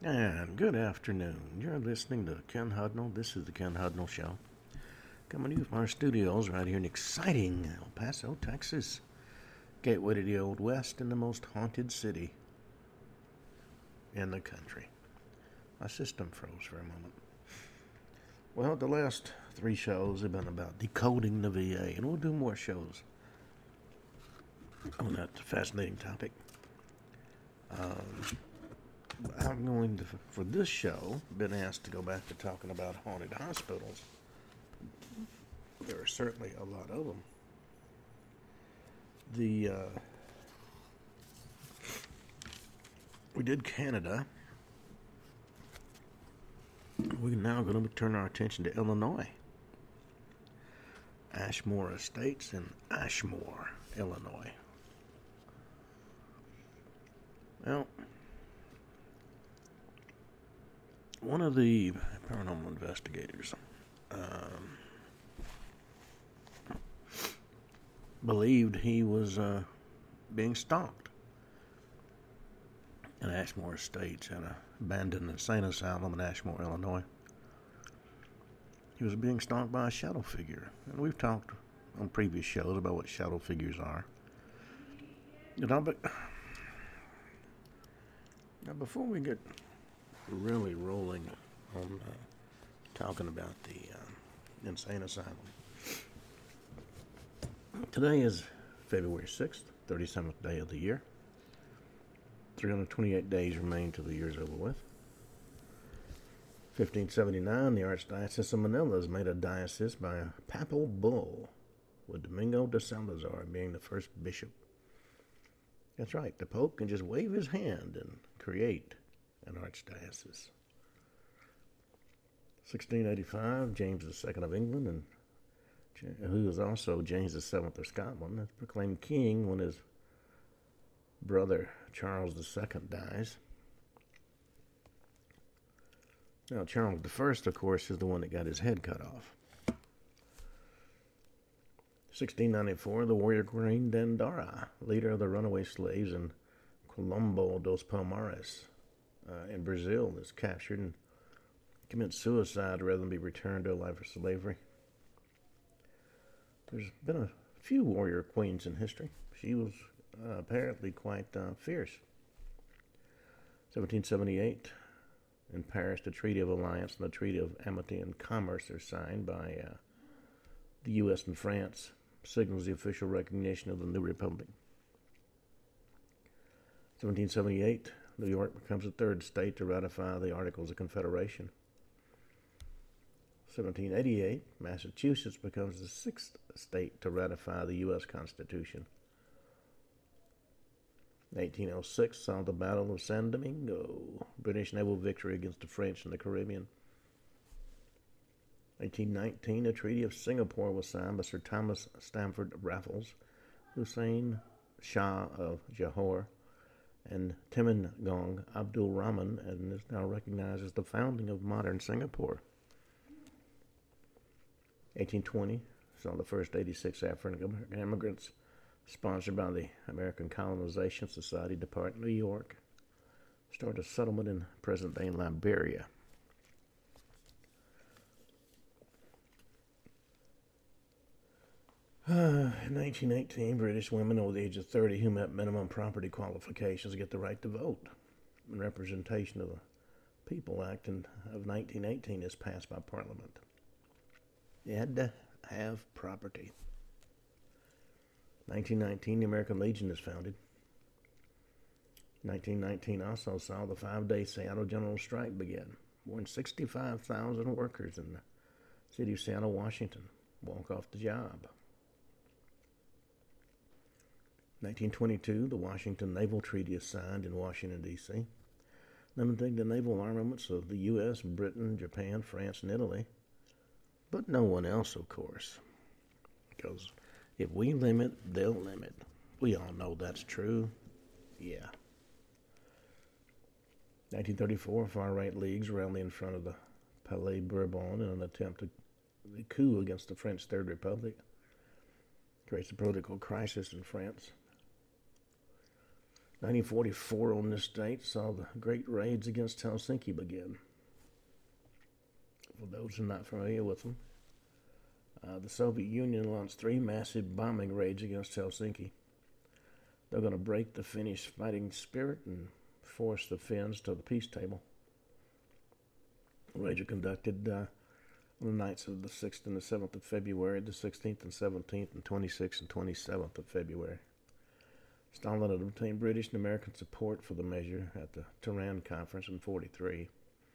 And good afternoon. You're listening to Ken Hudnall. This is the Ken Hudnall Show. Coming to you from our studios right here in exciting El Paso, Texas. Gateway to the Old West and the most haunted city in the country. My system froze for a moment. Well, the last 3 shows have been about decoding the VA, and we'll do more shows on that fascinating topic. I'm going to, for this show, been asked to go back to talking about haunted hospitals. There are certainly a lot of them. We did Canada. We're now going to turn our attention to Illinois. Ashmore Estates in Ashmore, Illinois. Well, one of the paranormal investigators believed he was being stalked in Ashmore Estates at an abandoned insane asylum in Ashmore, Illinois. He was being stalked by a shadow figure, and we've talked on previous shows about what shadow figures are. But now, before we get really rolling on talking about the insane asylum, today is February 6th, 37th day of the year. 328 days remain till the year's over with. 1579, the Archdiocese of Manila is made a diocese by a papal bull, with Domingo de Salazar being the first bishop. That's right, the Pope can just wave his hand and create an archdiocese. 1685, James II of England, and who is also James VII of Scotland, is proclaimed king when his brother Charles II dies. Now, Charles I, of course, is the one that got his head cut off. 1694, the warrior Queen Dandara, leader of the runaway slaves in Colombo dos Palmares in Brazil, is captured and commits suicide rather than be returned to a life of slavery. There's been a few warrior queens in history. She was apparently quite fierce. 1778, in Paris, the Treaty of Alliance and the Treaty of Amity and Commerce are signed by the U.S. and France, signals the official recognition of the new republic. 1778, New York becomes the 3rd state to ratify the Articles of Confederation. 1788, Massachusetts becomes the 6th state to ratify the U.S. Constitution. 1806 saw the Battle of San Domingo, British naval victory against the French in the Caribbean. 1819, the Treaty of Singapore was signed by Sir Thomas Stamford Raffles, Hussein Shah of Johor, and Temenggung Abdul Rahman, and is now recognized as the founding of modern Singapore. 1820 saw the first 86 African immigrants sponsored by the American Colonization Society depart New York, start a settlement in present-day Liberia. In 1918, British women over the age of 30 who met minimum property qualifications get the right to vote. And Representation of the People Act of 1918 is passed by Parliament. You had to have property. 1919, the American Legion is founded. 1919 also saw the 5-day Seattle General Strike begin. More than 65,000 workers in the city of Seattle, Washington, walk off the job. 1922, the Washington Naval Treaty is signed in Washington, D.C., limiting the naval armaments of the U.S., Britain, Japan, France, and Italy. But no one else, of course, because if we limit, they'll limit. We all know that's true. Yeah. 1934, far-right leagues rally in front of the Palais Bourbon in an attempt to coup against the French Third Republic. Creates a political crisis in France. 1944 on this date saw the Great Raids against Helsinki begin. For those who are not familiar with them, the Soviet Union launched 3 massive bombing raids against Helsinki. They're going to break the Finnish fighting spirit and force the Finns to the peace table. The raids are conducted on the nights of the 6th and the 7th of February, the 16th and 17th, and 26th and 27th of February. Stalin had obtained British and American support for the measure at the Tehran Conference in 1943.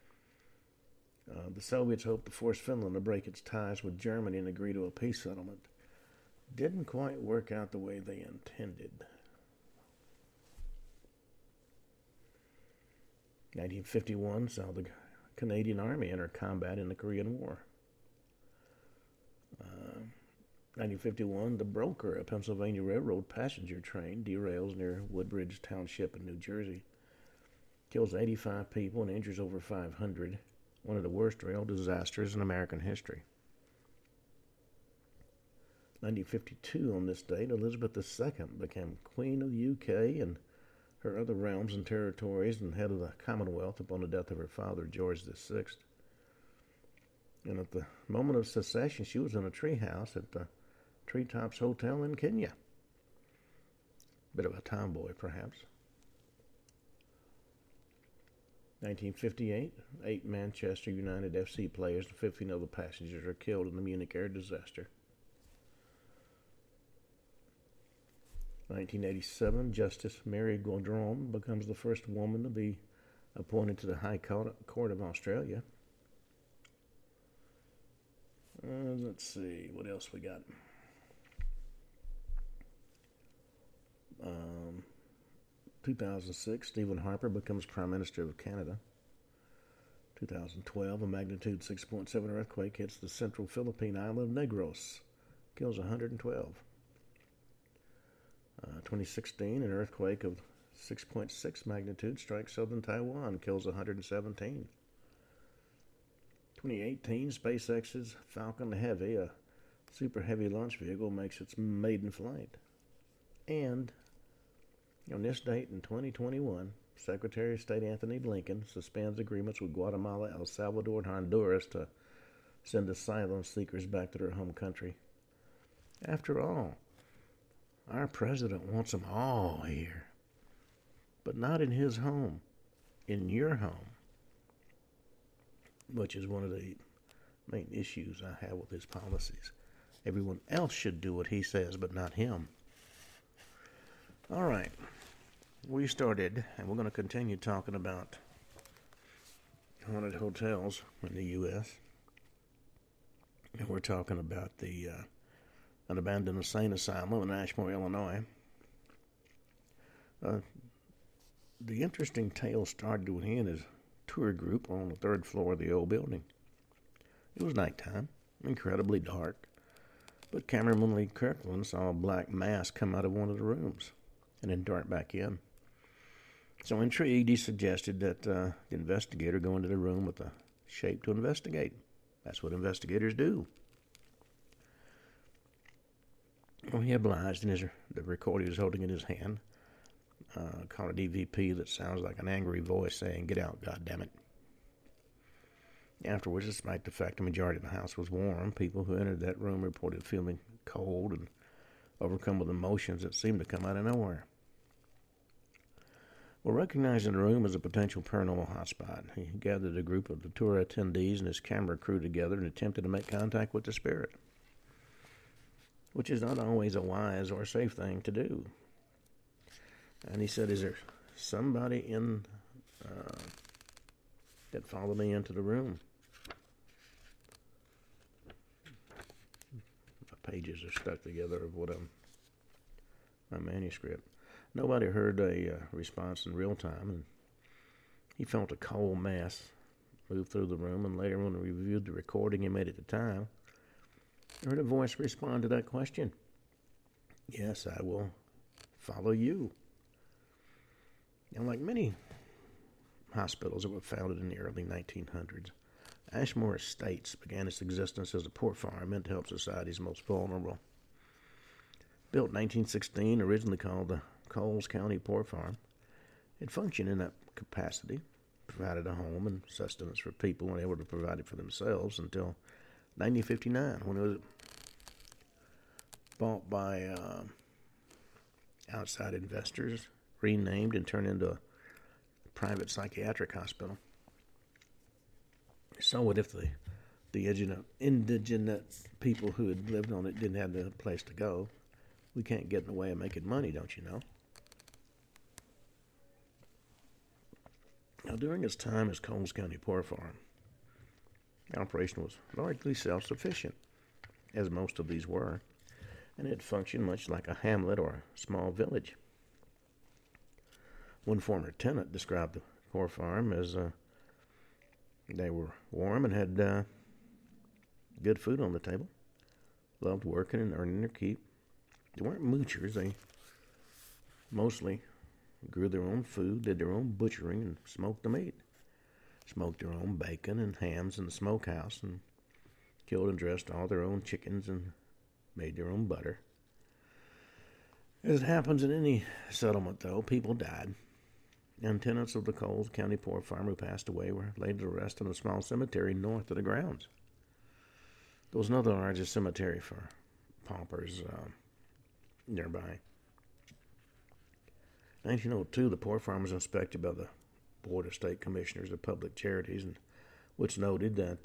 The Soviets hoped to force Finland to break its ties with Germany and agree to a peace settlement. Didn't quite work out the way they intended. 1951 saw the Canadian Army enter combat in the Korean War. 1951, the Broker, a Pennsylvania Railroad passenger train, derails near Woodbridge Township in New Jersey. Kills 85 people and injures over 500. One of the worst rail disasters in American history. 1952, on this date, Elizabeth II became Queen of the UK and her other realms and territories and head of the Commonwealth upon the death of her father, George VI. And at the moment of secession, she was in a treehouse at the Treetops Hotel in Kenya. Bit of a tomboy, perhaps. 1958, 8 Manchester United FC players and 15 other passengers are killed in the Munich air disaster. 1987, Justice Mary Gaudron becomes the first woman to be appointed to the High Court of Australia. Let's see, what else we got? 2006, Stephen Harper becomes Prime Minister of Canada. 2012, a magnitude 6.7 earthquake hits the central Philippine island of Negros, kills 112. 2016, an earthquake of 6.6 magnitude strikes southern Taiwan, kills 117. 2018, SpaceX's Falcon Heavy, a super heavy launch vehicle, makes its maiden flight. And on this date in 2021, Secretary of State Anthony Blinken suspends agreements with Guatemala, El Salvador, and Honduras to send asylum seekers back to their home country. After all, our president wants them all here, but not in his home, in your home, which is one of the main issues I have with his policies. Everyone else should do what he says, but not him. All right, we started, and we're going to continue talking about haunted hotels in the U.S., and we're talking about an abandoned insane asylum in Ashmore, Illinois. The interesting tale started when his tour group on the 3rd floor of the old building. It was nighttime, incredibly dark, but cameraman Lee Kirkland saw a black mass come out of one of the rooms and then dart back in. So intrigued, he suggested that the investigator go into the room with the shape to investigate. That's what investigators do. Well, he obliged, and the recorder he was holding in his hand caught a DVP that sounds like an angry voice saying, "Get out, goddammit." Afterwards, despite the fact the majority of the house was warm, people who entered that room reported feeling cold and overcome with emotions that seemed to come out of nowhere. Well, recognizing the room as a potential paranormal hotspot, he gathered a group of the tour attendees and his camera crew together and attempted to make contact with the spirit, which is not always a wise or safe thing to do. And he said, "Is there somebody in that followed me into the room?" The pages are stuck together of my manuscript. Nobody heard a response in real time, and he felt a cold mass move through the room, and later when he reviewed the recording he made at the time, he heard a voice respond to that question. "Yes, I will follow you." And like many hospitals that were founded in the early 1900s, Ashmore Estates began its existence as a port farm meant to help society's most vulnerable. Built in 1916, originally called the Coles County Port Farm, It functioned in that capacity, provided a home and sustenance for people unable to provide it for themselves until 1959, when it was bought by outside investors, renamed, and turned into a private psychiatric hospital. So what if the indigenous people who had lived on it didn't have the place to go? We can't get in the way of making money, don't you know? Now, during its time as Coles County Poor Farm, the operation was largely self-sufficient, as most of these were, and it functioned much like a hamlet or a small village. One former tenant described the poor farm as they were warm and had good food on the table, loved working and earning their keep. They weren't moochers. They mostly grew their own food, did their own butchering, and smoked the meat. Smoked their own bacon and hams in the smokehouse, and killed and dressed all their own chickens and made their own butter. As it happens in any settlement, though, people died, and tenants of the Coles County Poor Farm who passed away were laid to rest in a small cemetery north of the grounds. There was another larger cemetery for paupers nearby. In 1902, the Poor Farm was inspected by the Board of State Commissioners of Public Charities, and which noted that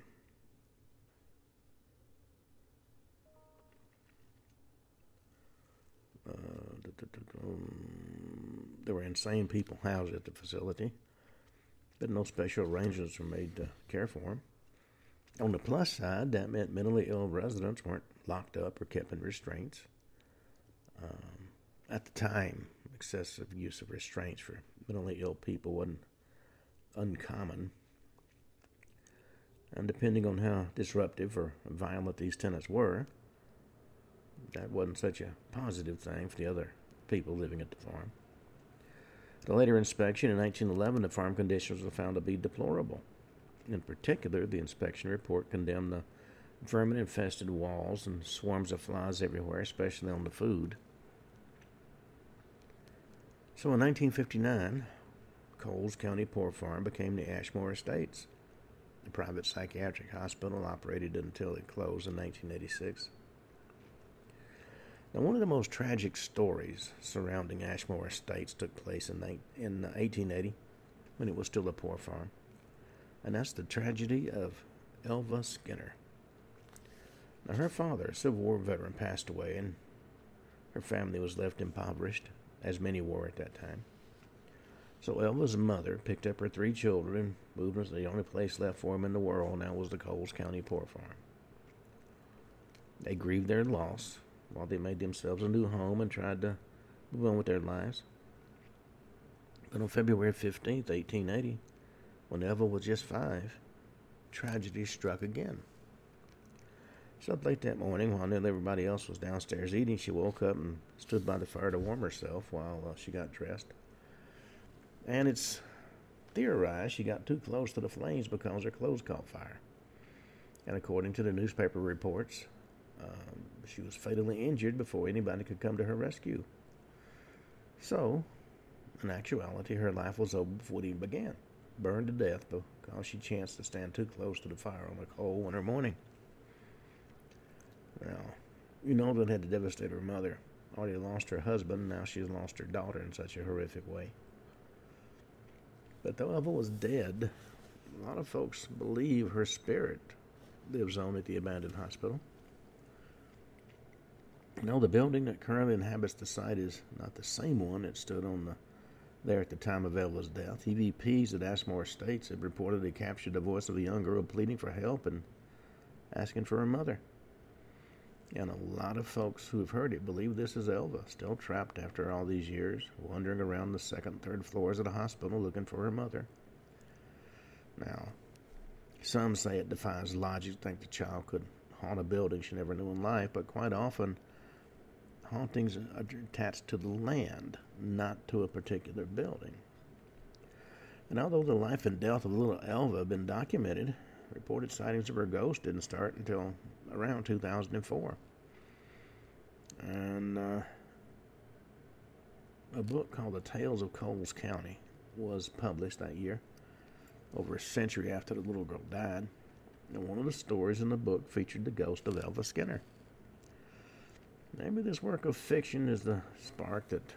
there were insane people housed at the facility, but no special arrangements were made to care for them. On the plus side, that meant mentally ill residents weren't locked up or kept in restraints. At the time, excessive use of restraints for mentally ill people wasn't uncommon. And depending on how disruptive or violent these tenants were, that wasn't such a positive thing for the other people living at the farm. At a later inspection in 1911, the farm conditions were found to be deplorable. In particular, the inspection report condemned the vermin-infested walls and swarms of flies everywhere, especially on the food. So in 1959, Coles County Poor Farm became the Ashmore Estates. The private psychiatric hospital operated until it closed in 1986. Now, one of the most tragic stories surrounding Ashmore Estates took place in 1880, when it was still a poor farm. And that's the tragedy of Elva Skinner. Now, her father, a Civil War veteran, passed away, and her family was left impoverished, as many were at that time. So Elva's mother picked up her 3 children and moved them to the only place left for them in the world, and that was the Coles County Poor Farm. They grieved their loss while they made themselves a new home and tried to move on with their lives. But on February 15th, 1880, when Elva was just 5, tragedy struck again. So up late that morning, while nearly everybody else was downstairs eating, she woke up and stood by the fire to warm herself while she got dressed. And it's theorized she got too close to the flames because her clothes caught fire. And according to the newspaper reports, she was fatally injured before anybody could come to her rescue. So, in actuality, her life was over before it even began. Burned to death because she chanced to stand too close to the fire on a cold winter morning. Now, you know that had to devastate her mother. Already lost her husband, now she's lost her daughter in such a horrific way. But though Elva was dead, a lot of folks believe her spirit lives on at the abandoned hospital. No, the building that currently inhabits the site is not the same one that stood there at the time of Elva's death. EVPs at Ashmore Estates have reportedly captured the voice of a young girl pleading for help and asking for her mother. And a lot of folks who have heard it believe this is Elva, still trapped after all these years, wandering around the 2nd and 3rd floors of the hospital looking for her mother. Now, some say it defies logic to think the child could haunt a building she never knew in life, but quite often, hauntings are attached to the land, not to a particular building. And although the life and death of little Elva have been documented, reported sightings of her ghost didn't start until around 2004. And A book called The Tales of Coles County was published that year, over a century after the little girl died. And one of the stories in the book featured the ghost of Elva Skinner. Maybe this work of fiction is the spark that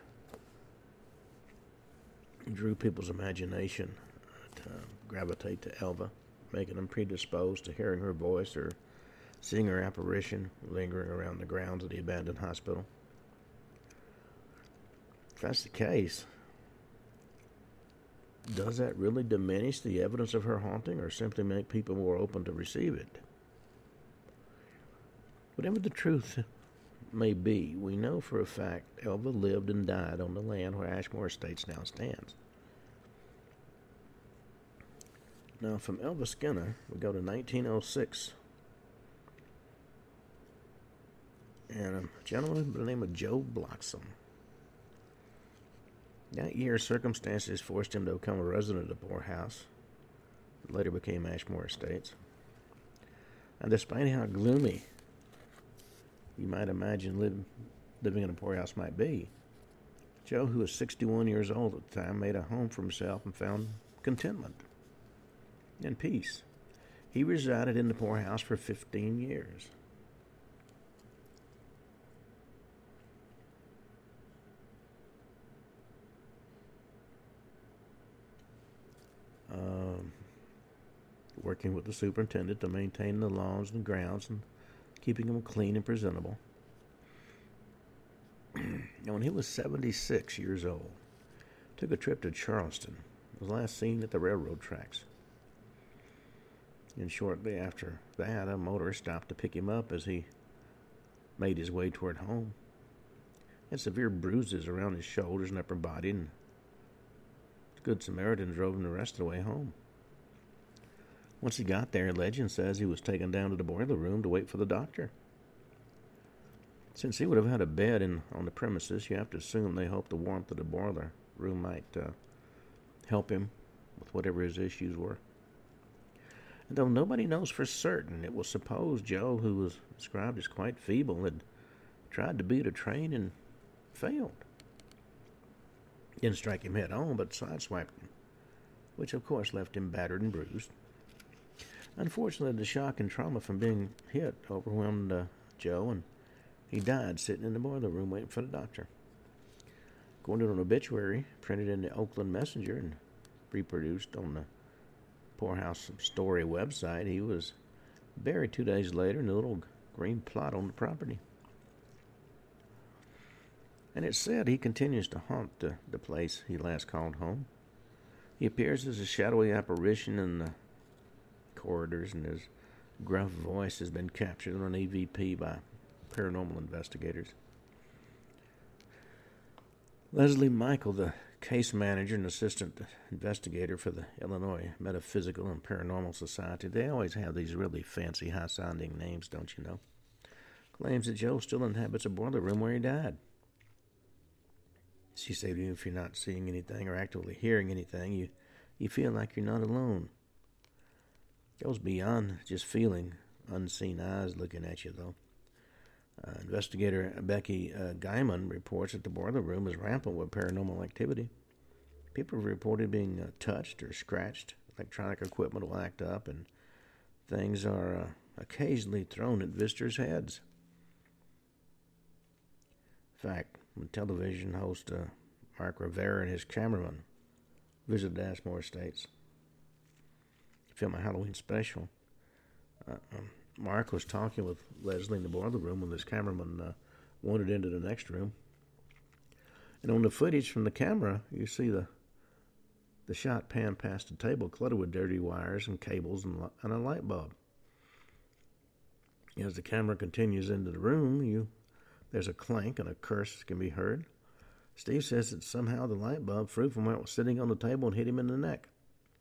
drew people's imagination to gravitate to Elva, making them predisposed to hearing her voice or seeing her apparition lingering around the grounds of the abandoned hospital. If that's the case, does that really diminish the evidence of her haunting or simply make people more open to receive it? Whatever the truth may be, we know for a fact Elva lived and died on the land where Ashmore Estates now stands. Now, from Elva Skinner, we go to 1906. And a gentleman by the name of Joe Bloxam. That year, circumstances forced him to become a resident of the poorhouse. It later became Ashmore Estates. And despite how gloomy you might imagine living in a poorhouse might be, Joe, who was 61 years old at the time, made a home for himself and found contentment and peace. He resided in the poorhouse for 15 years. Working with the superintendent to maintain the lawns and grounds and keeping them clean and presentable. And when he was 76 years old, took a trip to Charleston, was last seen at the railroad tracks. And shortly after that, a motorist stopped to pick him up as he made his way toward home. He had severe bruises around his shoulders and upper body, and the Good Samaritan drove him the rest of the way home. Once he got there, legend says he was taken down to the boiler room to wait for the doctor. Since he would have had a bed on the premises, you have to assume they hoped the warmth of the boiler room might help him with whatever his issues were. And though nobody knows for certain, it was supposed Joe, who was described as quite feeble, had tried to beat a train and failed. Didn't strike him head on, but sideswiped him, which of course left him battered and bruised. Unfortunately, the shock and trauma from being hit overwhelmed Joe, and he died sitting in the boiler room waiting for the doctor. According to an obituary printed in the Oakland Messenger and reproduced on the Poorhouse Story website, he was buried 2 days later in a little green plot on the property. And it's said he continues to haunt the place he last called home. He appears as a shadowy apparition in the corridors, and his gruff voice has been captured on an EVP by paranormal investigators. Leslie Michael, the case manager and assistant investigator for the Illinois Metaphysical and Paranormal Society, they always have these really fancy, high-sounding names, don't you know, claims that Joe still inhabits a boiler room where he died. She said, even if you're not seeing anything or actively hearing anything, you feel like you're not alone. Goes beyond just feeling unseen eyes looking at you, though. Investigator Becky Guyman reports that the boiler room is rampant with paranormal activity. People have reported being touched or scratched. Electronic equipment will act up, and things are occasionally thrown at visitors' heads. In fact, when television host Mark Rivera and his cameraman visited Ashmore Estates to film a Halloween special, Mark was talking with Leslie in the boiler room when this cameraman wandered into the next room. And on the footage from the camera, you see the shot pan past a table cluttered with dirty wires and cables and a light bulb. As the camera continues into the room, there's a clank and a curse can be heard. Steve says that somehow the light bulb flew from where it was sitting on the table and hit him in the neck.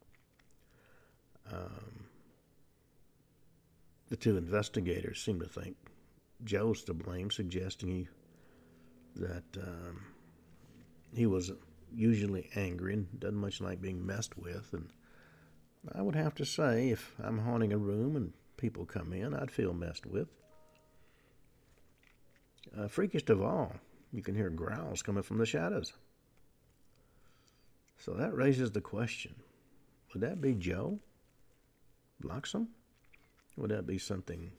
The two investigators seem to think Joe's to blame, suggesting that he was usually angry and doesn't much like being messed with. And I would have to say, if I'm haunting a room and people come in, I'd feel messed with. Freakiest of all, you can hear growls coming from the shadows. So that raises the question, would that be Joe Bloxham? Would that be something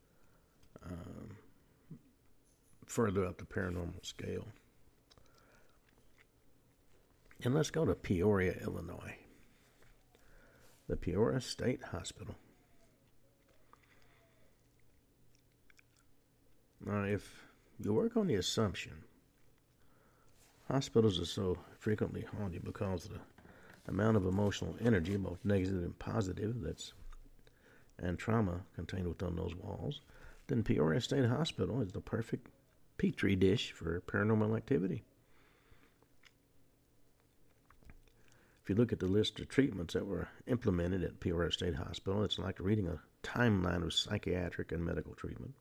further up the paranormal scale? And let's go to Peoria, Illinois. The Peoria State Hospital. Now, if you work on the assumption hospitals are so frequently haunted because of the amount of emotional energy, both negative and positive, and trauma contained within those walls, then Peoria State Hospital is the perfect petri dish for paranormal activity. If you look at the list of treatments that were implemented at Peoria State Hospital, it's like reading a timeline of psychiatric and medical treatment.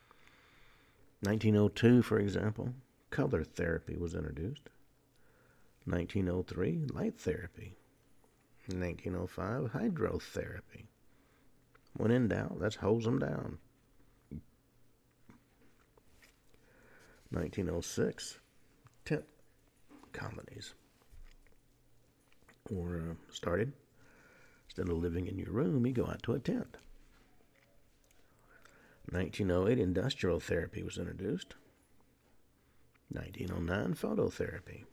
1902, for example, color therapy was introduced. 1903, light therapy. 1905, hydrotherapy. When in doubt, let's hose them down. 1906, tent colonies were started. Instead of living in your room, you go out to a tent. 1908, industrial therapy was introduced. 1909, phototherapy.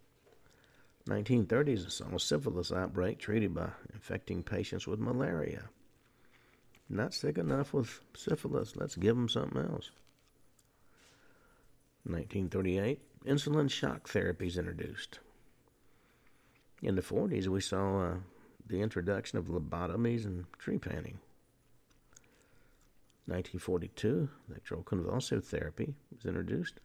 1930s, I saw a syphilis outbreak treated by infecting patients with malaria. Not sick enough with syphilis, let's give them something else. 1938, insulin shock therapy is introduced. In the 40s, we saw the introduction of lobotomies and trepanning. 1942, electroconvulsive therapy was introduced.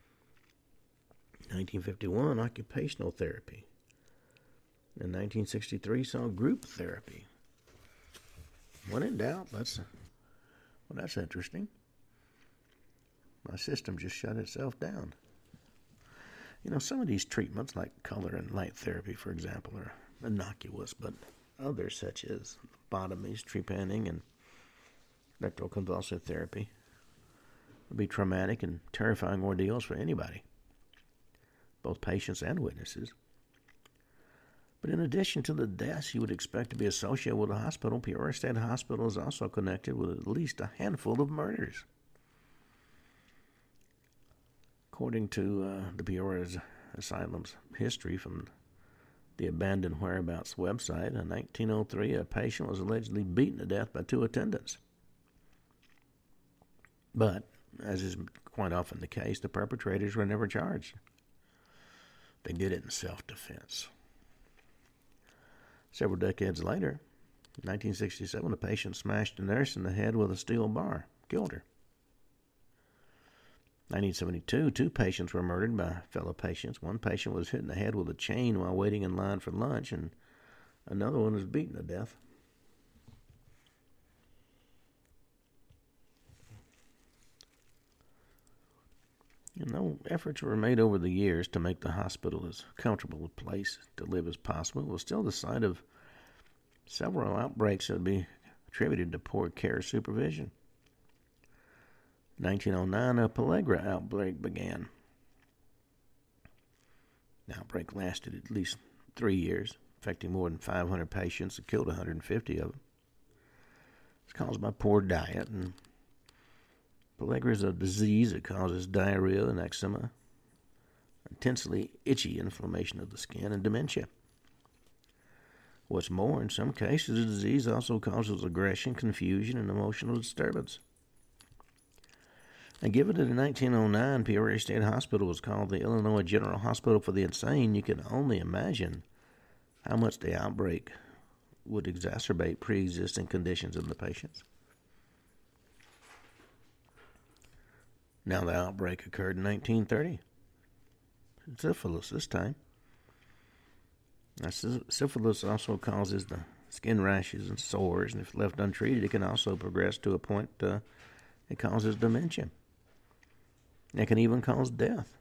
1951, occupational therapy. In 1963, saw group therapy. When in doubt, that's interesting. My system just shut itself down. You know, some of these treatments, like color and light therapy, for example, are innocuous, but others, such as lobotomies, trepanning, and electroconvulsive therapy, would be traumatic and terrifying ordeals for anybody, both patients and witnesses. But in addition to the deaths you would expect to be associated with the hospital, Peoria State Hospital is also connected with at least a handful of murders. According to the Peoria Asylum's history from the Abandoned Whereabouts website, in 1903, a patient was allegedly beaten to death by two attendants. But, as is quite often the case, the perpetrators were never charged. They did it in self-defense. Several decades later, in 1967, a patient smashed a nurse in the head with a steel bar, killed her. 1972, two patients were murdered by fellow patients. One patient was hit in the head with a chain while waiting in line for lunch, and another one was beaten to death. You know, efforts were made over the years to make the hospital as comfortable a place to live as possible. It was still the site of several outbreaks that would be attributed to poor care supervision. 1909, a pellagra outbreak began. The outbreak lasted at least 3 years, affecting more than 500 patients and killed 150 of them. It's caused by poor diet, and pellagra is a disease that causes diarrhea and eczema, intensely itchy inflammation of the skin, and dementia. What's more, in some cases, the disease also causes aggression, confusion, and emotional disturbance. And given that in 1909, Peoria State Hospital was called the Illinois General Hospital for the Insane, you can only imagine how much the outbreak would exacerbate pre-existing conditions in the patients. Now the outbreak occurred in 1930. Syphilis this time. Now, syphilis also causes the skin rashes and sores, and if left untreated, it can also progress to a point it causes dementia. It can even cause death.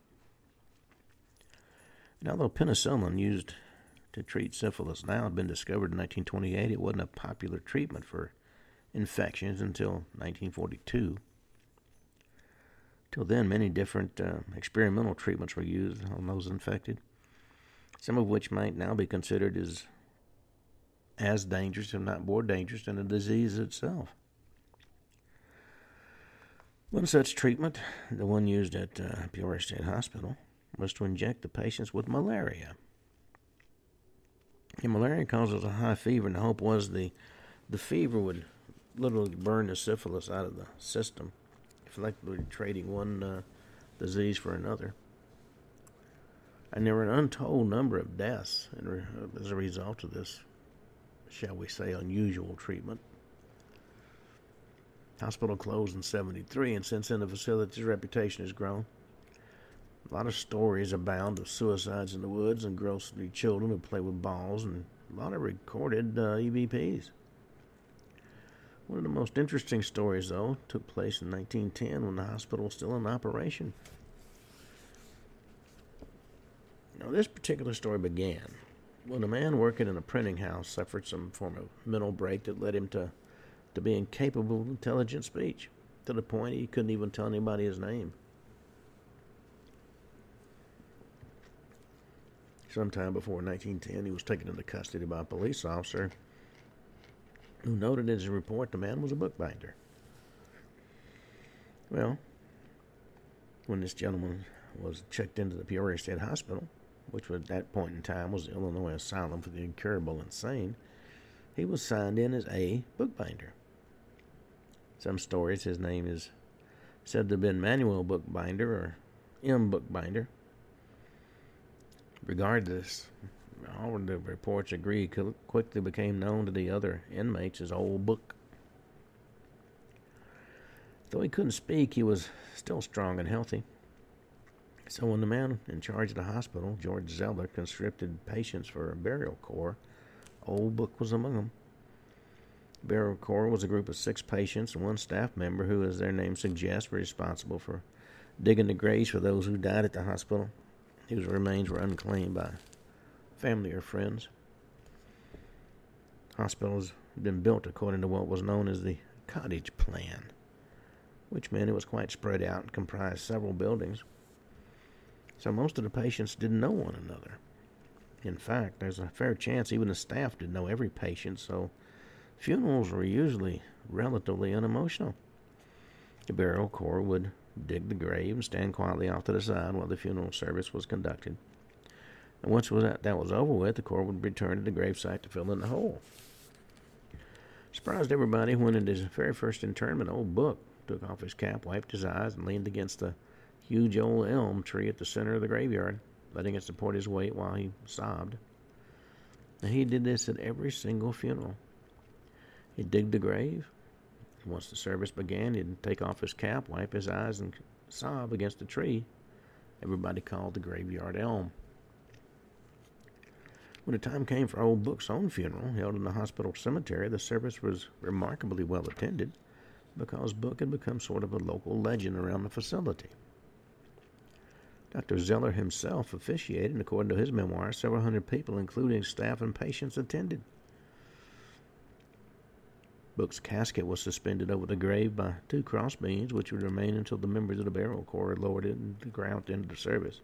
And although penicillin used to treat syphilis now had been discovered in 1928, it wasn't a popular treatment for infections until 1942. Till then, many different experimental treatments were used on those infected. some of which might now be considered as dangerous, if not more dangerous, than the disease itself. One such treatment, the one used at Peoria State Hospital, was to inject the patients with malaria. And malaria causes a high fever, and the hope was the fever would literally burn the syphilis out of the system, effectively trading one disease for another. And there were an untold number of deaths as a result of this, shall we say, unusual treatment. Hospital closed in 1973, and since then the facility's reputation has grown. A lot of stories abound of suicides in the woods and grocery children who play with balls, and a lot of recorded EVPs. One of the most interesting stories, though, took place in 1910 when the hospital was still in operation. Now, this particular story began when a man working in a printing house suffered some form of mental break that led him to being capable of intelligent speech, to the point he couldn't even tell anybody his name. Sometime before 1910, he was taken into custody by a police officer who noted in his report the man was a bookbinder. Well, when this gentleman was checked into the Peoria State Hospital, which at that point in time was the Illinois Asylum for the Incurable Insane, he was signed in as a bookbinder. Some stories his name is said to have been Manuel Bookbinder or M. Bookbinder. Regardless, all of the reports agree quickly became known to the other inmates as Old Book. Though he couldn't speak, he was still strong and healthy. So when the man in charge of the hospital, George Zeller, conscripted patients for a burial corps, Old Book was among them. The burial corps was a group of 6 patients and 1 staff member who, as their name suggests, were responsible for digging the graves for those who died at the hospital, whose remains were unclaimed by family or friends. Hospitals had been built according to what was known as the cottage plan, which meant it was quite spread out and comprised several buildings. So most of the patients didn't know one another. In fact, there's a fair chance even the staff didn't know every patient, so funerals were usually relatively unemotional. The burial corps would dig the grave and stand quietly off to the side while the funeral service was conducted. And once that was over with, the corps would return to the gravesite to fill in the hole. Surprised everybody when at his very first interment, Old Book took off his cap, wiped his eyes, and leaned against the huge old elm tree at the center of the graveyard, letting it support his weight while he sobbed. And he did this at every single funeral. He'd dig the grave. Once the service began, he'd take off his cap, wipe his eyes, and sob against the tree everybody called the graveyard elm. When the time came for Old Book's own funeral, held in the hospital cemetery, the service was remarkably well attended because Book had become sort of a local legend around the facility. Dr. Zeller himself officiated, and according to his memoirs, several hundred people, including staff and patients, attended. Book's casket was suspended over the grave by 2 crossbeams, which would remain until the members of the burial corps had lowered it into the ground at the end of the service.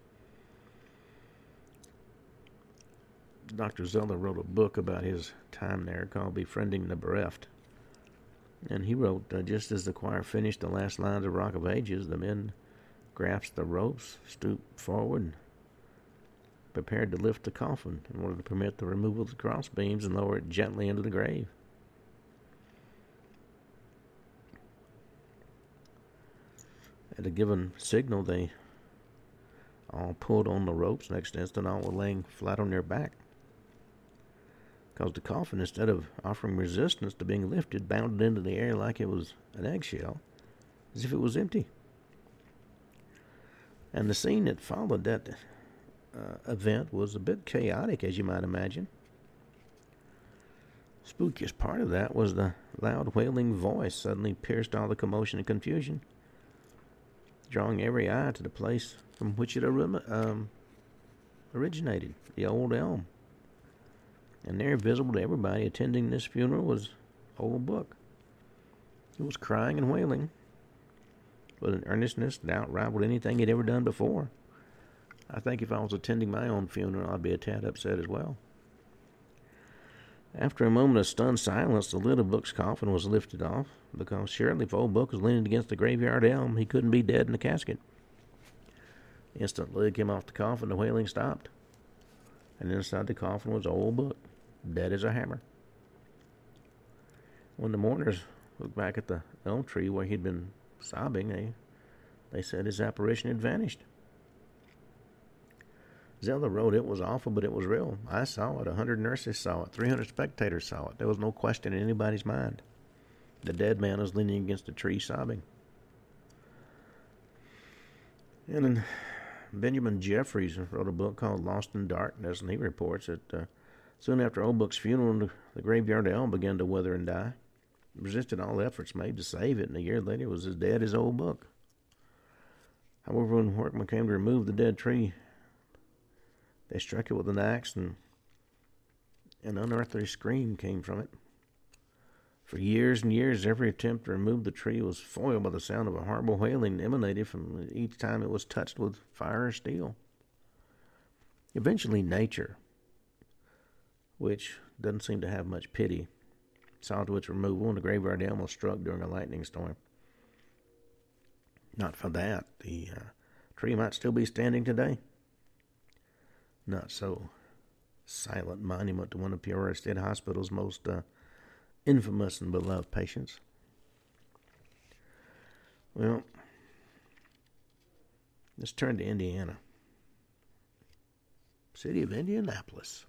Dr. Zeller wrote a book about his time there called Befriending the Bereft. And he wrote, just as the choir finished the last lines of Rock of Ages, the men grasped the ropes, stooped forward, and prepared to lift the coffin in order to permit the removal of the crossbeams and lower it gently into the grave. At a given signal, they all pulled on the ropes. Next instant, all were laying flat on their back, because the coffin, instead of offering resistance to being lifted, bounded into the air like it was an eggshell, as if it was empty. And the scene that followed that event was a bit chaotic, as you might imagine. Spookiest part of that was the loud wailing voice suddenly pierced all the commotion and confusion, drawing every eye to the place from which it originated, the old elm. And there, visible to everybody attending this funeral, was Old Book. He was crying and wailing with an earnestness that outrivaled anything he'd ever done before. I think if I was attending my own funeral, I'd be a tad upset as well. After a moment of stunned silence, the lid of Book's coffin was lifted off, because surely if old Book was leaning against the graveyard elm, he couldn't be dead in the casket. The instant the lid came off the coffin, the wailing stopped, and inside the coffin was old Book, dead as a hammer. When the mourners looked back at the elm tree where he'd been sobbing, they said his apparition had vanished. Zella wrote, "It was awful, but it was real. I saw it. 100 nurses saw it. 300 spectators saw it. There was no question in anybody's mind. The dead man was leaning against a tree sobbing." And then Benjamin Jeffries wrote a book called Lost in Darkness, and he reports that soon after Old Book's funeral, the graveyard elm began to wither and die. It resisted all efforts made to save it, and a year later it was as dead as Old Book. However, when workmen came to remove the dead tree, they struck it with an axe, and an unearthly scream came from it. For years and years, every attempt to remove the tree was foiled by the sound of a horrible wailing emanated from each time it was touched with fire or steel. Eventually, nature, which doesn't seem to have much pity, saw to its removal, and the graveyard elm was struck during a lightning storm. Not for that, the tree might still be standing today. Not so. Silent monument to one of Peoria State Hospital's most infamous and beloved patients. Well, let's turn to Indiana. City of Indianapolis.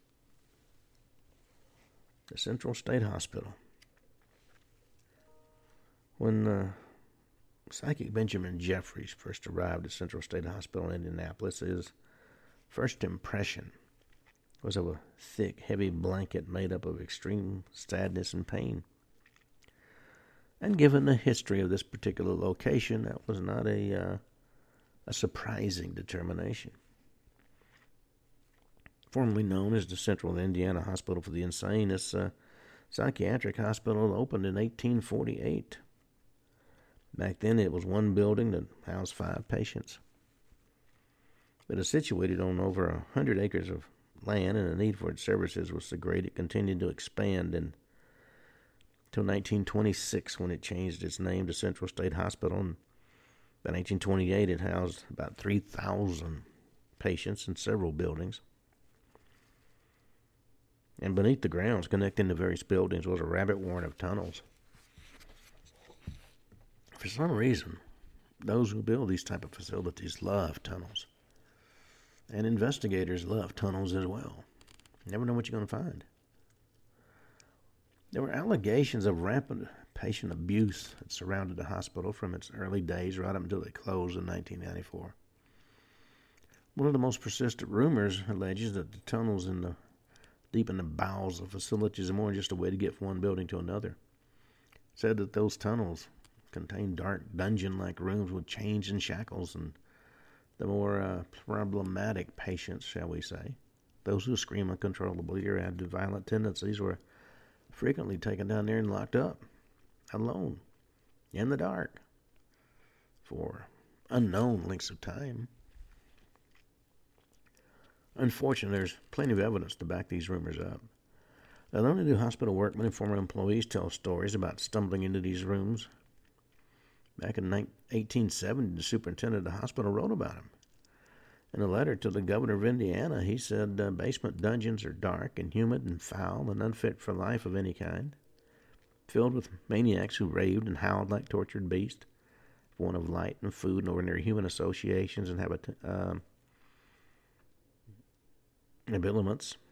The Central State Hospital. When psychic Benjamin Jeffries first arrived at Central State Hospital in Indianapolis, his first impression was of a thick, heavy blanket made up of extreme sadness and pain. And given the history of this particular location, that was not a surprising determination. Formerly known as the Central Indiana Hospital for the Insane, this psychiatric hospital opened in 1848. Back then, it was one building that housed 5 patients. But it's situated on over 100 acres of land, and the need for its services was so great it continued to expand until 1926, when it changed its name to Central State Hospital. And by 1928, it housed about 3,000 patients in several buildings. And beneath the grounds, connecting the various buildings, was a rabbit warren of tunnels. For some reason, those who build these type of facilities love tunnels. And investigators love tunnels as well. You never know what you're going to find. There were allegations of rampant patient abuse that surrounded the hospital from its early days right up until it closed in 1994. One of the most persistent rumors alleges that the tunnels deep in the bowels of facilities are more than just a way to get from one building to another. It said that those tunnels contained dark dungeon-like rooms with chains and shackles, and the more problematic patients, shall we say, those who scream uncontrollably or had violent tendencies, were frequently taken down there and locked up, alone, in the dark, for unknown lengths of time. Unfortunately, there's plenty of evidence to back these rumors up. Not only do hospital workmen and former employees tell stories about stumbling into these rooms. Back in 1870, the superintendent of the hospital wrote about him. In a letter to the governor of Indiana, he said basement dungeons are dark and humid and foul and unfit for life of any kind, filled with maniacs who raved and howled like tortured beasts, for want of light and food and ordinary human associations and habiliments.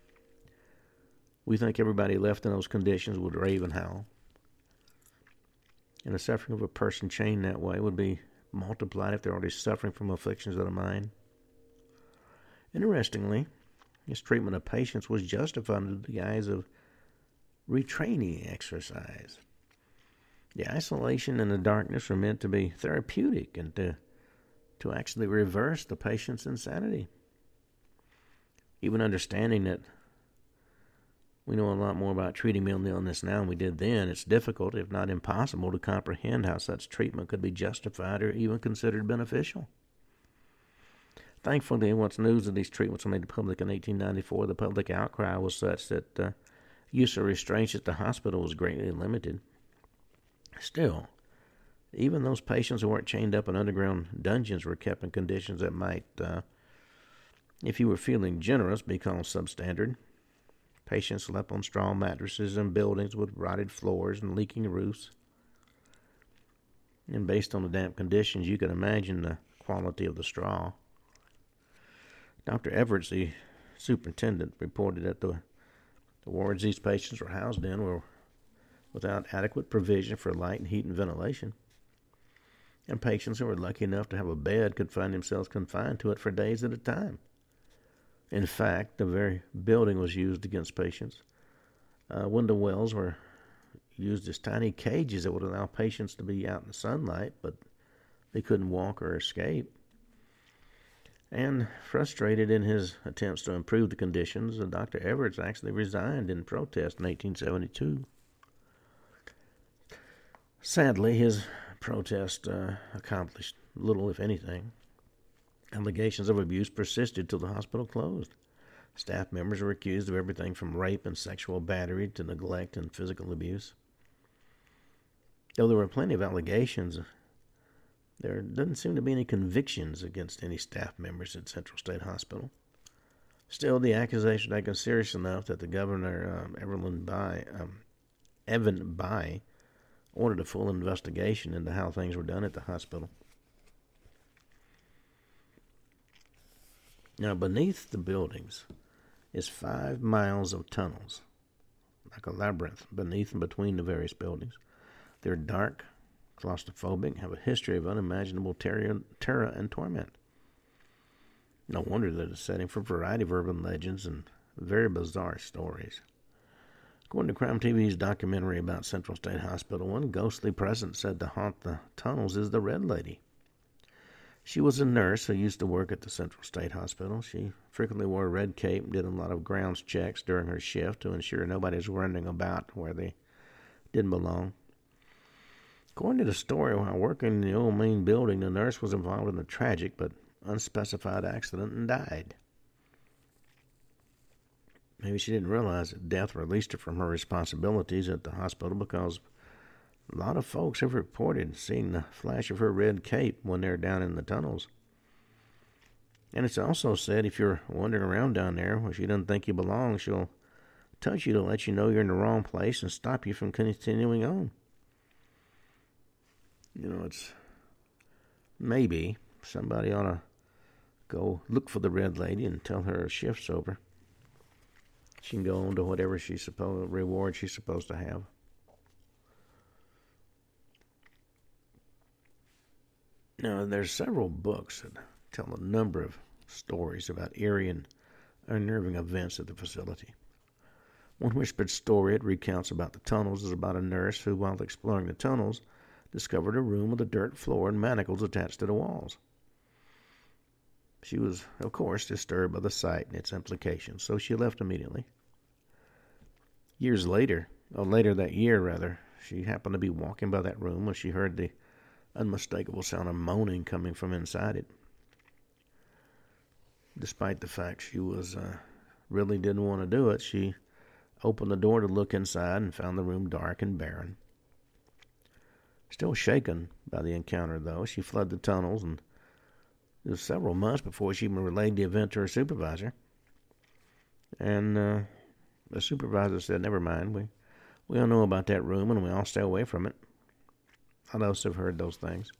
We think everybody left in those conditions would rave and howl. And the suffering of a person chained that way would be multiplied if they're already suffering from afflictions of the mind. Interestingly, his treatment of patients was justified under the guise of retraining exercise. The isolation and the darkness were meant to be therapeutic and to actually reverse the patient's insanity. Even understanding that we know a lot more about treating mental illness now than we did then, it's difficult, if not impossible, to comprehend how such treatment could be justified or even considered beneficial. Thankfully, once news of these treatments were made public in 1894, the public outcry was such that use of restraints at the hospital was greatly limited. Still, even those patients who weren't chained up in underground dungeons were kept in conditions that might, if you were feeling generous, be called substandard. Patients slept on straw mattresses in buildings with rotted floors and leaking roofs. And based on the damp conditions, you can imagine the quality of the straw. Dr. Everett, the superintendent, reported that the wards these patients were housed in were without adequate provision for light and heat and ventilation. And patients who were lucky enough to have a bed could find themselves confined to it for days at a time. In fact, the very building was used against patients. Window wells were used as tiny cages that would allow patients to be out in the sunlight, but they couldn't walk or escape. And frustrated in his attempts to improve the conditions, Dr. Everett actually resigned in protest in 1872. Sadly, his protest accomplished little, if anything. Allegations of abuse persisted till the hospital closed. Staff members were accused of everything from rape and sexual battery to neglect and physical abuse. Though there were plenty of allegations, there doesn't seem to be any convictions against any staff members at Central State Hospital. Still, the accusation was taken serious enough that the governor, Evan Bayh, ordered a full investigation into how things were done at the hospital. Now, beneath the buildings is 5 miles of tunnels, like a labyrinth, beneath and between the various buildings. They're dark, claustrophobic, have a history of unimaginable terror and torment. No wonder they're the setting for a variety of urban legends and very bizarre stories. According to Crime TV's documentary about Central State Hospital, one ghostly presence said to haunt the tunnels is the Red Lady. She was a nurse who used to work at the Central State Hospital. She frequently wore a red cape and did a lot of grounds checks during her shift to ensure nobody was running about where they didn't belong. According to the story, while working in the old main building, the nurse was involved in a tragic but unspecified accident and died. Maybe she didn't realize that death released her from her responsibilities at the hospital, because a lot of folks have reported seeing the flash of her red cape when they're down in the tunnels. And it's also said if you're wandering around down there where she doesn't think you belong, she'll touch you to let you know you're in the wrong place and stop you from continuing on. You know, it's maybe somebody ought to go look for the Red Lady and tell her her shift's over. She can go on to whatever reward she's supposed to have. Now, there's several books that tell a number of stories about eerie and unnerving events at the facility. One whispered story it recounts about the tunnels is about a nurse who, while exploring the tunnels, discovered a room with a dirt floor and manacles attached to the walls. She was, of course, disturbed by the sight and its implications, so she left immediately. Later that year, she happened to be walking by that room when she heard the unmistakable sound of moaning coming from inside it. Despite the fact she really didn't want to do it, she opened the door to look inside and found the room dark and barren. Still shaken by the encounter, though, she fled the tunnels, and it was several months before she even relayed the event to her supervisor. And the supervisor said, "Never mind, we all know about that room, and we all stay away from it." Others have heard those things.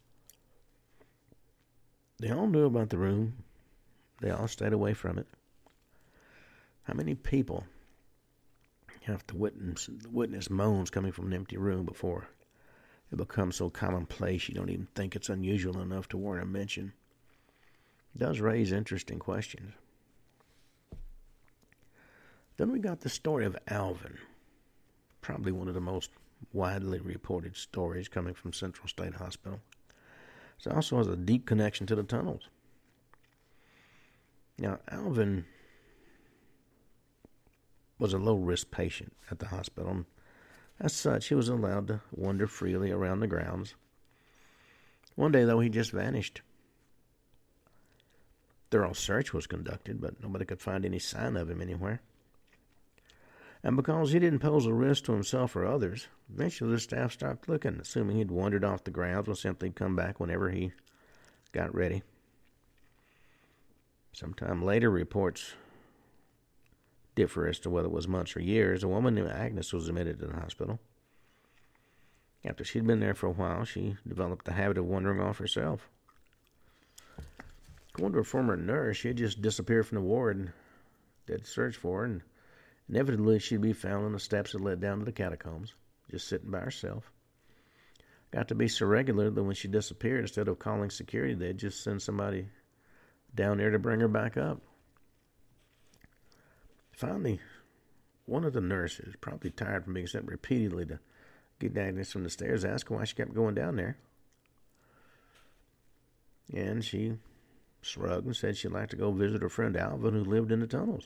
They all knew about the room. They all stayed away from it. How many people have to witness moans coming from an empty room before it becomes so commonplace you don't even think it's unusual enough to warrant a mention? It does raise interesting questions. Then we got the story of Alvin, probably one of the most widely reported stories coming from Central State Hospital. It also has a deep connection to the tunnels. Now, Alvin was a low-risk patient at the hospital. As such, he was allowed to wander freely around the grounds. One day, though, he just vanished. thorough search was conducted, but nobody could find any sign of him anywhere. And because he didn't pose a risk to himself or others, eventually the staff stopped looking, assuming he'd wandered off the grounds and simply come back whenever he got ready. Sometime later, reports differ as to whether it was months or years. A woman named Agnes was admitted to the hospital. After she'd been there for a while, she developed the habit of wandering off herself. According to a former nurse, she had just disappeared from the ward, and they'd searched for her, and inevitably she'd be found on the steps that led down to the catacombs, just sitting by herself. Got to be so regular that when she disappeared, instead of calling security, they'd just send somebody down there to bring her back up. Finally, one of the nurses, probably tired from being sent repeatedly to get Agnes from the stairs, asked her why she kept going down there. And she shrugged and said she'd like to go visit her friend Alvin, who lived in the tunnels.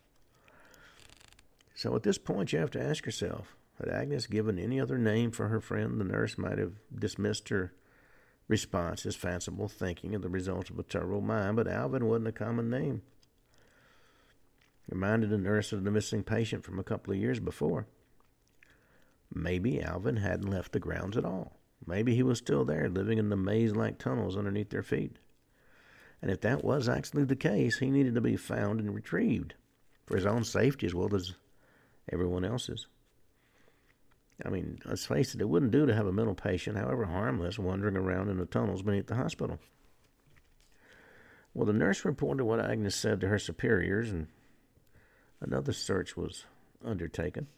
So at this point, you have to ask yourself, had Agnes given any other name for her friend? The nurse might have dismissed her response as fanciful thinking of the result of a terrible mind, but Alvin wasn't a common name. Reminded the nurse of the missing patient from a couple of years before. Maybe Alvin hadn't left the grounds at all. Maybe he was still there, living in the maze-like tunnels underneath their feet. And if that was actually the case, he needed to be found and retrieved, for his own safety as well as everyone else's. I mean, let's face it wouldn't do to have a mental patient, however harmless, wandering around in the tunnels beneath the hospital. Well, the nurse reported what Agnes said to her superiors, and another search was undertaken.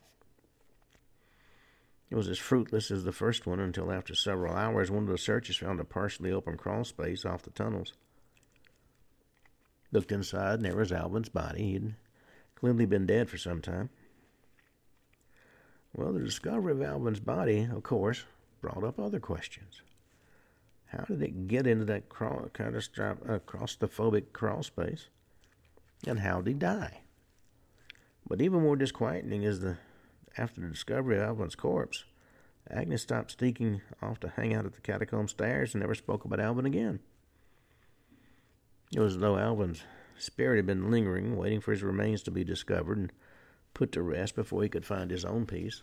It was as fruitless as the first one until after several hours, one of the searchers found a partially open crawl space off the tunnels. Looked inside, and there was Alvin's body. He'd clearly been dead for some time. Well, the discovery of Alvin's body, of course, brought up other questions. How did it get into that claustrophobic crawl space? And how did he die? But even more disquieting is after the discovery of Alvin's corpse, Agnes stopped sneaking off to hang out at the catacomb stairs and never spoke about Alvin again. It was as though Alvin's spirit had been lingering, waiting for his remains to be discovered and put to rest before he could find his own peace.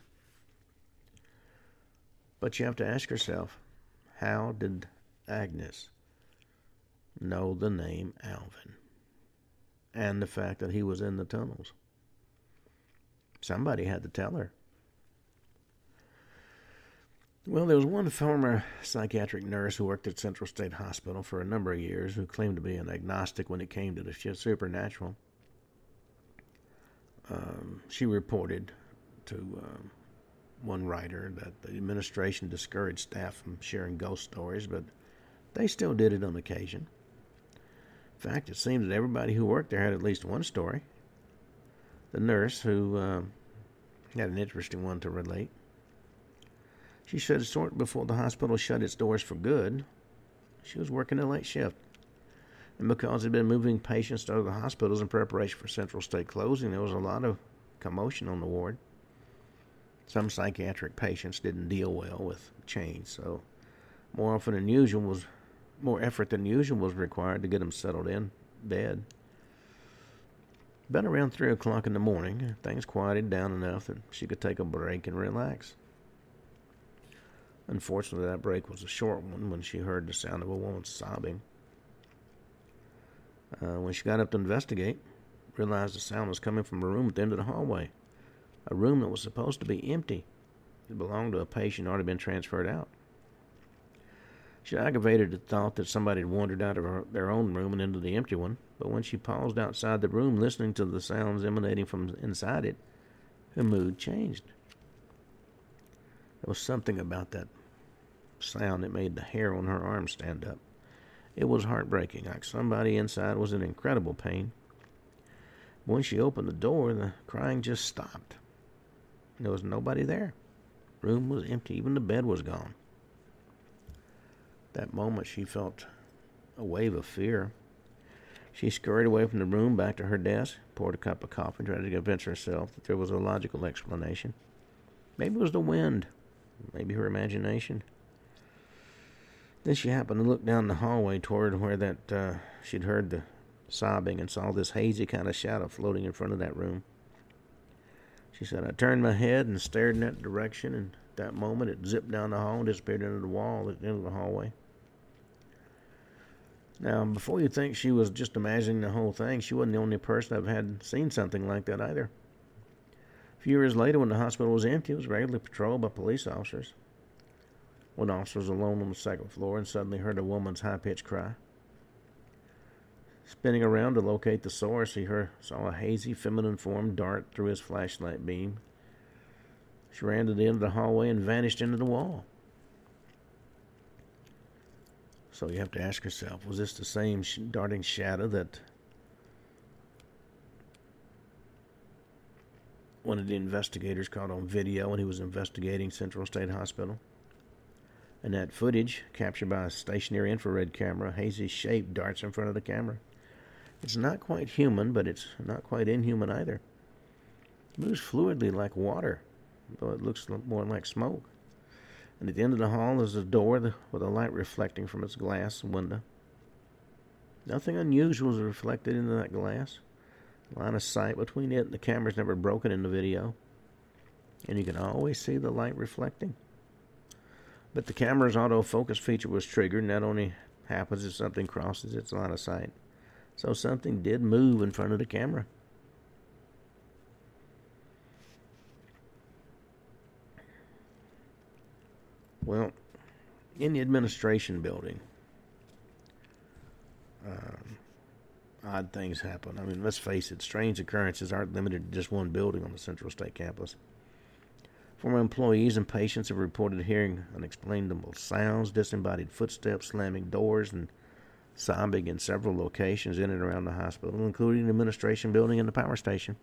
But you have to ask yourself, how did Agnes know the name Alvin and the fact that he was in the tunnels? Somebody had to tell her. Well, there was one former psychiatric nurse who worked at Central State Hospital for a number of years who claimed to be an agnostic when it came to the supernatural. She reported to one writer that the administration discouraged staff from sharing ghost stories, but they still did it on occasion. In fact, it seems that everybody who worked there had at least one story. The nurse, who had an interesting one to relate, she said shortly before the hospital shut its doors for good, she was working a late shift. And because they'd been moving patients to other hospitals in preparation for Central State closing, there was a lot of commotion on the ward. Some psychiatric patients didn't deal well with change, so more effort than usual was required to get them settled in bed. About around 3 o'clock in the morning, things quieted down enough that she could take a break and relax. Unfortunately, that break was a short one when she heard the sound of a woman sobbing. When she got up to investigate, realized the sound was coming from a room at the end of the hallway, a room that was supposed to be empty. It belonged to a patient already been transferred out. She aggravated the thought that somebody had wandered out of their own room and into the empty one, but when she paused outside the room listening to the sounds emanating from inside it, her mood changed. There was something about that sound that made the hair on her arm stand up. It was heartbreaking, like somebody inside was in incredible pain. When she opened the door, the crying just stopped. There was nobody there. The room was empty. Even the bed was gone. That moment, she felt a wave of fear. She scurried away from the room, back to her desk, poured a cup of coffee, and tried to convince herself that there was a logical explanation. Maybe it was the wind. Maybe her imagination. Then she happened to look down the hallway toward where she'd heard the sobbing, and saw this hazy kind of shadow floating in front of that room. She said, I turned my head and stared in that direction, and at that moment it zipped down the hall and disappeared into the wall at the end of the hallway. Now, before you think she was just imagining the whole thing, she wasn't the only person that had seen something like that either. A few years later, when the hospital was empty, it was regularly patrolled by police officers. One officer was alone on the second floor and suddenly heard a woman's high-pitched cry. Spinning around to locate the source, he saw a hazy, feminine form dart through his flashlight beam. She ran to the end of the hallway and vanished into the wall. So you have to ask yourself, was this the same darting shadow that one of the investigators caught on video when he was investigating Central State Hospital? In that footage, captured by a stationary infrared camera, a hazy shape darts in front of the camera. It's not quite human, but it's not quite inhuman either. It moves fluidly like water, though it looks more like smoke. And at the end of the hall is a door with a light reflecting from its glass window. Nothing unusual is reflected into that glass. The line of sight between it and the camera is never broken in the video, and you can always see the light reflecting. But the camera's autofocus feature was triggered, and that only happens if something crosses its line of sight. So something did move in front of the camera. Well, in the administration building, odd things happen. I mean, let's face it, strange occurrences aren't limited to just one building on the Central State campus. Former employees and patients have reported hearing unexplainable sounds, disembodied footsteps, slamming doors, and sobbing in several locations in and around the hospital, including the administration building and the power station.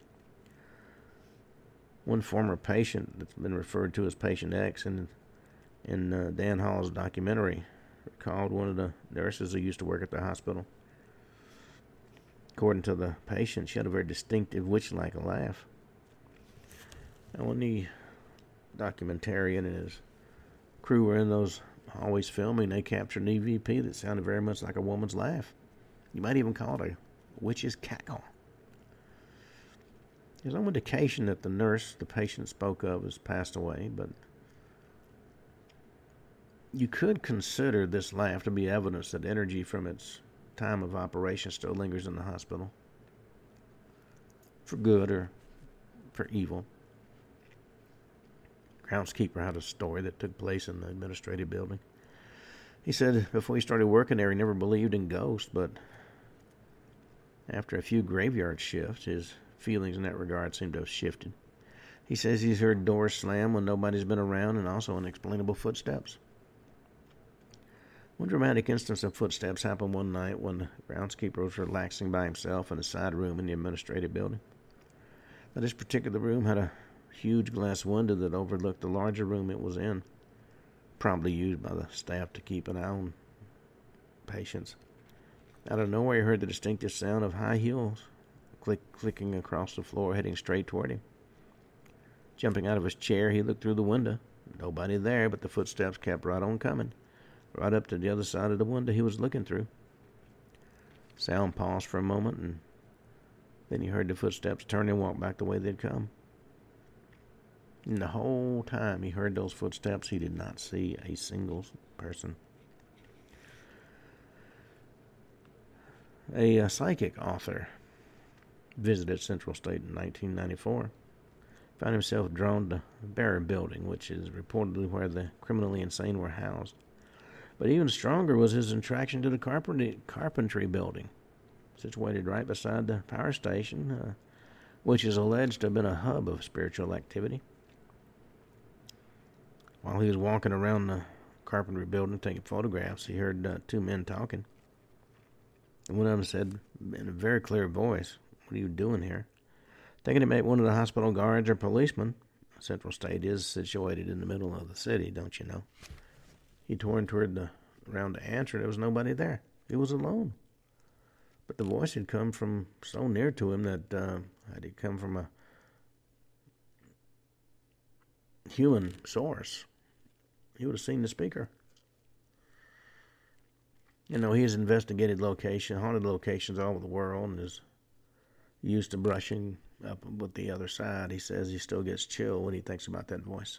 One former patient that's been referred to as Patient X in Dan Hall's documentary recalled one of the nurses who used to work at the hospital. According to the patient, she had a very distinctive witch-like laugh. And when the documentarian and his crew were in those hallways filming, they captured an EVP that sounded very much like a woman's laugh. You might even call it a witch's cackle. There's no indication that the nurse the patient spoke of has passed away, but you could consider this laugh to be evidence that energy from its time of operation still lingers in the hospital, for good or for evil. Groundskeeper had a story that took place in the administrative building. He said before he started working there, he never believed in ghosts, but after a few graveyard shifts, his feelings in that regard seem to have shifted. He says he's heard doors slam when nobody's been around, and also unexplainable footsteps. One dramatic instance of footsteps happened one night when the groundskeeper was relaxing by himself in a side room in the administrative building. Now, this particular room had a huge glass window that overlooked the larger room it was in, probably used by the staff to keep an eye on patients. Out of nowhere, he heard the distinctive sound of high heels clicking across the floor, heading straight toward him. Jumping out of his chair, he looked through the window. Nobody there, but the footsteps kept right on coming, right up to the other side of the window he was looking through. Sound paused for a moment, and then he heard the footsteps turn and walk back the way they'd come. And the whole time he heard those footsteps, he did not see a single person. A psychic author visited Central State in 1994. Found himself drawn to the Barry Building, which is reportedly where the criminally insane were housed. But even stronger was his attraction to the Carpentry Building, situated right beside the power station, which is alleged to have been a hub of spiritual activity. While he was walking around the Carpentry Building taking photographs, he heard two men talking. And one of them said in a very clear voice, "What are you doing here?" Thinking it might be one of the hospital guards or policemen. Central State is situated in the middle of the city, don't you know? He turned around to answer. There was nobody there. He was alone. But the voice had come from so near to him that had it come from a human source, he would have seen the speaker. He has investigated haunted locations all over the world, and is used to brushing up with the other side. He says he still gets chill when he thinks about that voice.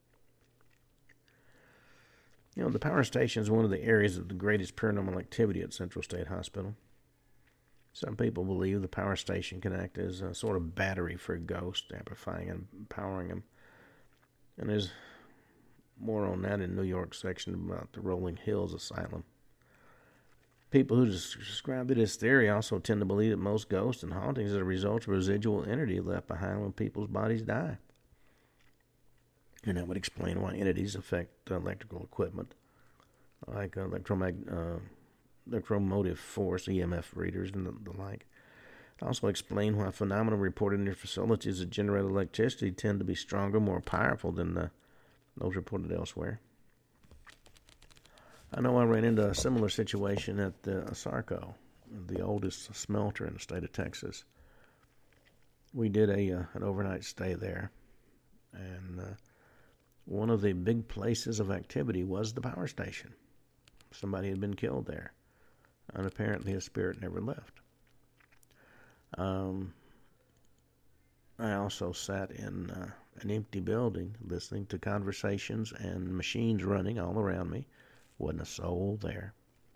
The power station is one of the areas of the greatest paranormal activity at Central State Hospital. Some people believe the power station can act as a sort of battery for ghosts, amplifying and empowering them. And there's more on that in New York section about the Rolling Hills Asylum. People who describe it as theory also tend to believe that most ghosts and hauntings are a result of residual energy left behind when people's bodies die. And that would explain why entities affect electrical equipment, like electromotive force, EMF readers, and the like. Also explain why phenomena reported in their facilities that generate electricity tend to be stronger, more powerful than those reported elsewhere. I know I ran into a similar situation at the ASARCO, the oldest smelter in the state of Texas. We did an overnight stay there, and one of the big places of activity was the power station. Somebody had been killed there, and apparently his spirit never left. I also sat in an empty building listening to conversations and machines running all around me. Wasn't a soul there.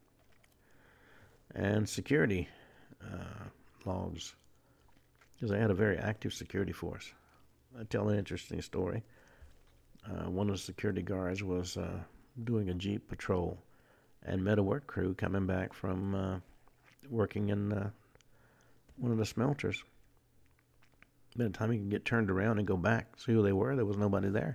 And security logs, because they had a very active security force. I'll tell an interesting story. One of the security guards was doing a Jeep patrol and met a work crew coming back from working in one of the smelters. By the time he could get turned around and go back, see who they were, there was nobody there.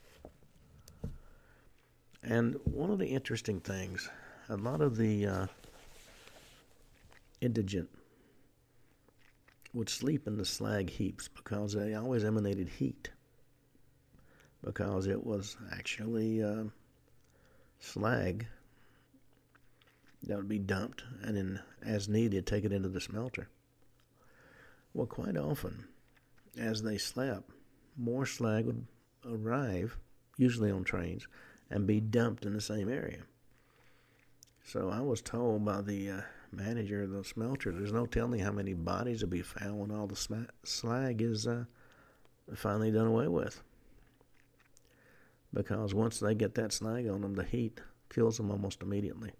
And one of the interesting things, a lot of the indigent would sleep in the slag heaps because they always emanated heat. Because it was actually slag that would be dumped and then, as needed, take it into the smelter. Well, quite often, as they slept, more slag would arrive, usually on trains, and be dumped in the same area. So I was told by the manager of the smelter, there's no telling how many bodies will be found when all the slag is finally done away with. Because once they get that slag on them, the heat kills them almost immediately.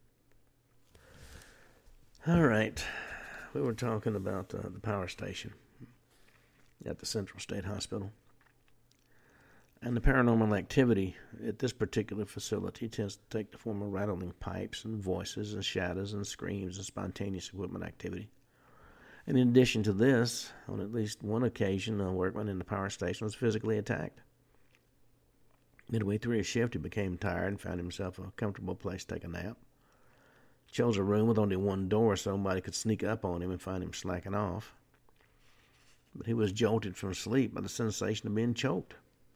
All right, we were talking about the power station at the Central State Hospital. And the paranormal activity at this particular facility tends to take the form of rattling pipes and voices and shadows and screams and spontaneous equipment activity. And in addition to this, on at least one occasion, a workman in the power station was physically attacked. Midway through his shift, he became tired and found himself a comfortable place to take a nap. Chose a room with only one door so nobody could sneak up on him and find him slacking off. But he was jolted from sleep by the sensation of being choked.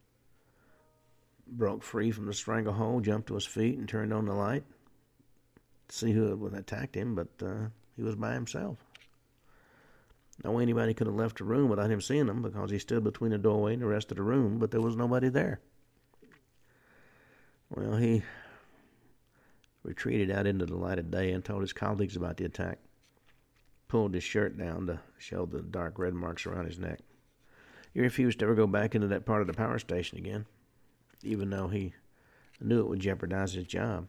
Broke free from the stranglehold, jumped to his feet, and turned on the light to see who had attacked him, but he was by himself. No anybody could have left the room without him seeing him because he stood between the doorway and the rest of the room, but there was nobody there. Well, he retreated out into the light of day and told his colleagues about the attack. Pulled his shirt down to show the dark red marks around his neck. He refused to ever go back into that part of the power station again, even though he knew it would jeopardize his job.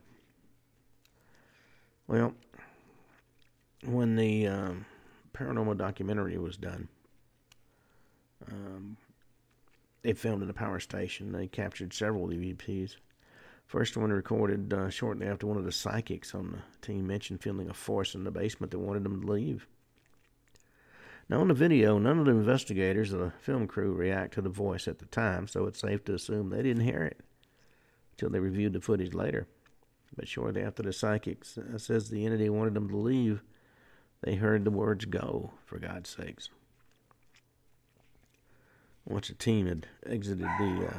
Well, when the paranormal documentary was done, they filmed in the power station. They captured several EVPs. First one recorded shortly after one of the psychics on the team mentioned feeling a force in the basement that wanted them to leave. Now, on the video, none of the investigators or the film crew react to the voice at the time, so it's safe to assume they didn't hear it until they reviewed the footage later. But shortly after the psychic says the entity wanted them to leave, they heard the words, "Go, for God's sakes." Once the team had exited the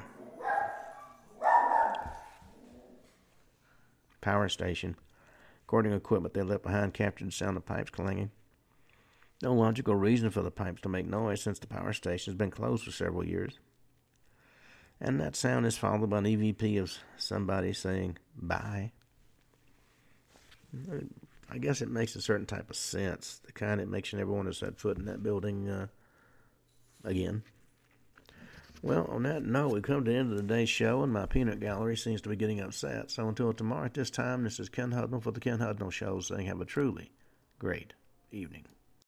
power station, according to equipment they left behind captured the sound of pipes clanging. No logical reason for the pipes to make noise since the power station has been closed for several years. And that sound is followed by an EVP of somebody saying, "Bye." I guess it makes a certain type of sense, the kind that makes you never want to set foot in that building again. Well, on that note, we've come to the end of the day's show, and my peanut gallery seems to be getting upset. So until tomorrow at this time, this is Ken Hudnall for the Ken Hudnall Show saying have a truly great evening.